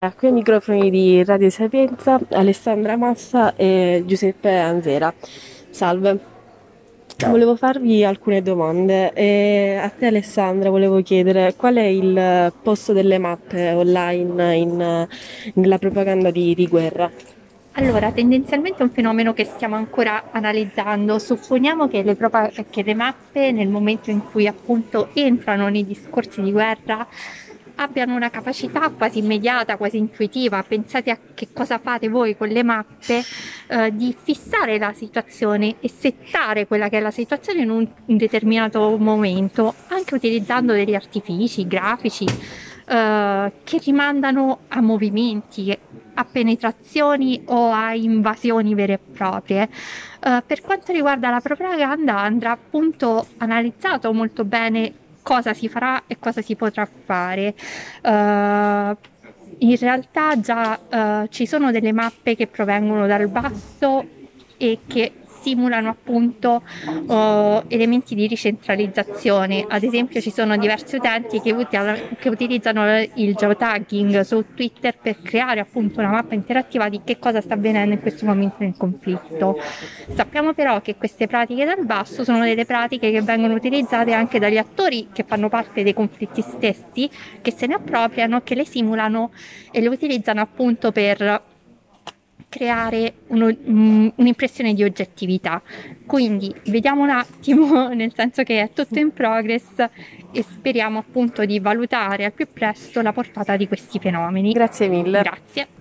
Qui ai microfoni di Radio Sapienza, Alessandra Massa e Giuseppe Anzera. Salve, volevo farvi alcune domande. A te Alessandra volevo chiedere qual è il posto delle mappe online nella propaganda di guerra? Allora, tendenzialmente è un fenomeno che stiamo ancora analizzando. Supponiamo che che le mappe, nel momento in cui appunto entrano nei discorsi di guerra, abbiano una capacità quasi immediata, quasi intuitiva. Pensate a che cosa fate voi con le mappe, di fissare la situazione e settare quella che è la situazione in un determinato momento, anche utilizzando degli artifici grafici che rimandano a movimenti, a penetrazioni o a invasioni vere e proprie. Per quanto riguarda la propaganda, andrà appunto analizzato molto bene cosa si farà e cosa si potrà fare. In realtà già ci sono delle mappe che provengono dal basso e che simulano appunto elementi di ricentralizzazione. Ad esempio ci sono diversi utenti che utilizzano il geotagging su Twitter per creare appunto una mappa interattiva di che cosa sta avvenendo in questo momento nel conflitto. Sappiamo però che queste pratiche dal basso sono delle pratiche che vengono utilizzate anche dagli attori che fanno parte dei conflitti stessi, che se ne appropriano, che le simulano e le utilizzano appunto per creare un'impressione di oggettività. Quindi vediamo un attimo, nel senso che è tutto in progress e speriamo appunto di valutare al più presto la portata di questi fenomeni. Grazie mille. Grazie.